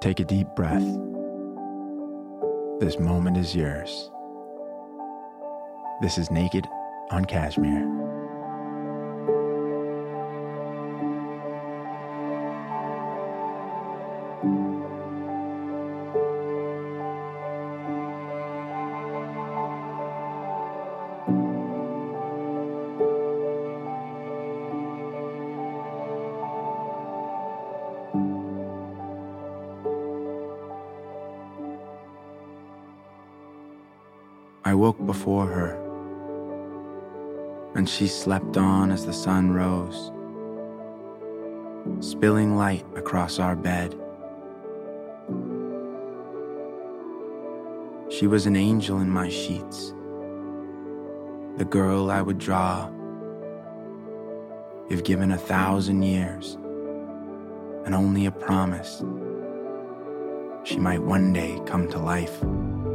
Take a deep breath. This moment is yours. This is Naked on Cashmere. I woke before her, and she slept on as the sun rose, spilling light across our bed. She was an angel in my sheets, the girl I would draw if given 1,000 years and only a promise she might one day come to life.